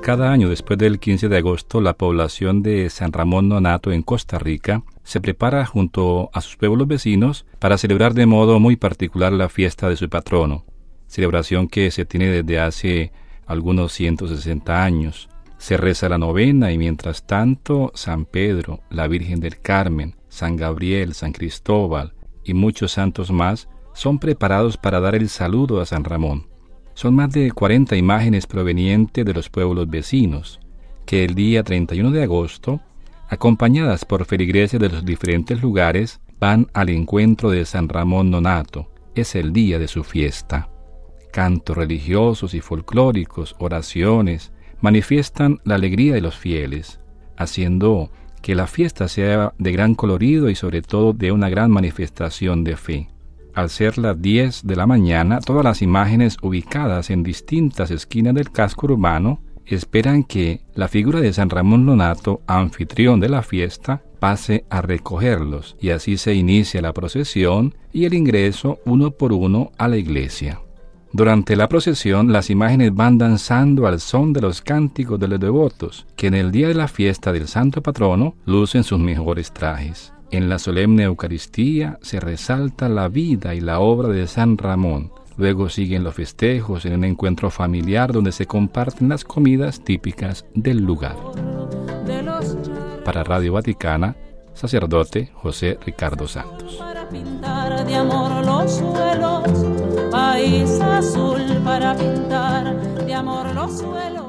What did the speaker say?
Cada año después del 15 de agosto, la población de San Ramón Nonnato en Costa Rica se prepara junto a sus pueblos vecinos para celebrar de modo muy particular la fiesta de su patrono, celebración que se tiene desde hace algunos 160 años. Se reza la novena y mientras tanto San Pedro, la Virgen del Carmen, San Gabriel, San Cristóbal y muchos santos más son preparados para dar el saludo a San Ramón. Son más de 40 imágenes provenientes de los pueblos vecinos, que el día 31 de agosto, acompañadas por feligreses de los diferentes lugares, van al encuentro de San Ramón Nonnato. Es el día de su fiesta. Cantos religiosos y folclóricos, oraciones, manifiestan la alegría de los fieles, haciendo que la fiesta sea de gran colorido y sobre todo de una gran manifestación de fe. Al ser las 10 de la mañana, todas las imágenes ubicadas en distintas esquinas del casco urbano esperan que la figura de San Ramón Nonnato, anfitrión de la fiesta, pase a recogerlos, y así se inicia la procesión y el ingreso uno por uno a la iglesia. Durante la procesión, las imágenes van danzando al son de los cánticos de los devotos, que en el día de la fiesta del santo patrono lucen sus mejores trajes. En la solemne Eucaristía se resalta la vida y la obra de San Ramón. Luego siguen los festejos en un encuentro familiar donde se comparten las comidas típicas del lugar. Para Radio Vaticana, sacerdote José Ricardo Santos. Para pintar de amor los suelos, país azul para pintar de amor los suelos.